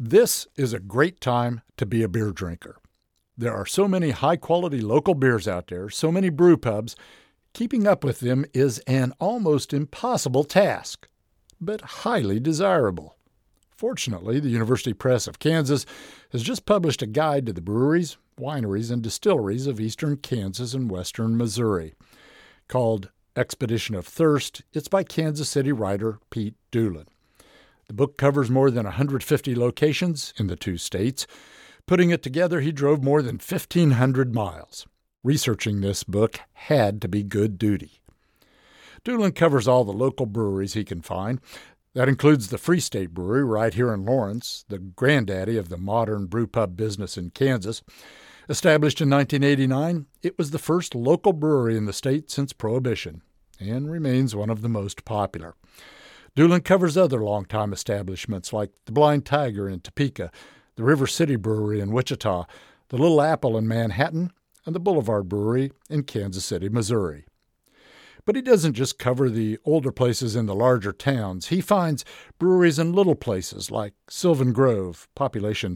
This is a great time to be a beer drinker. There are so many high-quality local beers out there, so many brew pubs. Keeping up with them is an almost impossible task, but highly desirable. Fortunately, the University Press of Kansas has just published a guide to the breweries, wineries, and distilleries of eastern Kansas and western Missouri. Called Expedition of Thirst, it's by Kansas City writer Pete Doolin. The book covers more than 150 locations in the two states. Putting it together, he drove more than 1,500 miles. Researching this book had to be good duty. Doolin covers all the local breweries he can find. That includes the Free State Brewery right here in Lawrence, the granddaddy of the modern brewpub business in Kansas. Established in 1989, it was the first local brewery in the state since Prohibition and remains one of the most popular. Doolin covers other longtime establishments like the Blind Tiger in Topeka, the River City Brewery in Wichita, the Little Apple in Manhattan, and the Boulevard Brewery in Kansas City, Missouri. But he doesn't just cover the older places in the larger towns. He finds breweries in little places like Sylvan Grove, population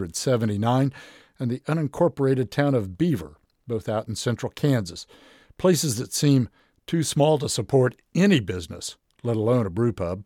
279, and the unincorporated town of Beaver, both out in central Kansas, places that seem too small to support any business, let alone a brewpub.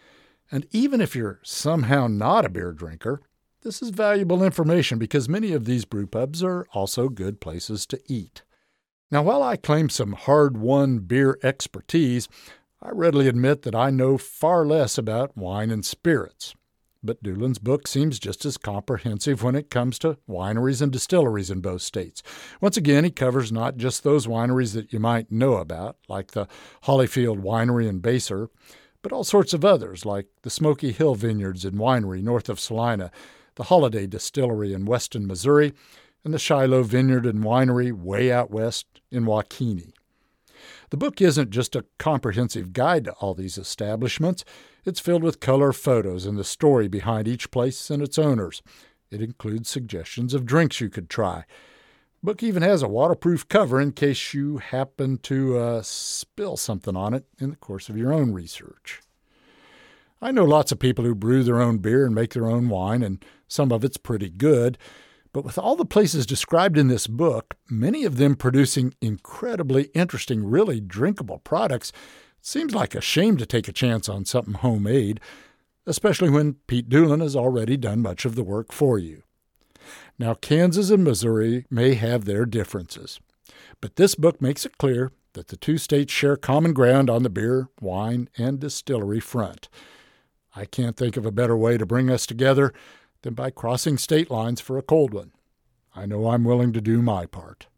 And even if you're somehow not a beer drinker, this is valuable information because many of these brewpubs are also good places to eat. Now, while I claim some hard-won beer expertise, I readily admit that I know far less about wine and spirits. But Doolin's book seems just as comprehensive when it comes to wineries and distilleries in both states. Once again, he covers not just those wineries that you might know about, like the Hollyfield Winery in Basehor, but all sorts of others, like the Smoky Hill Vineyards and Winery north of Salina, the Holiday Distillery in Weston, Missouri, and the Shiloh Vineyard and Winery way out west in Waukene. The book isn't just a comprehensive guide to all these establishments. It's filled with color photos and the story behind each place and its owners. It includes suggestions of drinks you could try. The book even has a waterproof cover in case you happen to spill something on it in the course of your own research. I know lots of people who brew their own beer and make their own wine, and some of it's pretty good. But with all the places described in this book, many of them producing incredibly interesting, really drinkable products, it seems like a shame to take a chance on something homemade, especially when Pete Doolin has already done much of the work for you. Now, Kansas and Missouri may have their differences, but this book makes it clear that the two states share common ground on the beer, wine, and distillery front. I can't think of a better way to bring us together than by crossing state lines for a cold one. I know I'm willing to do my part.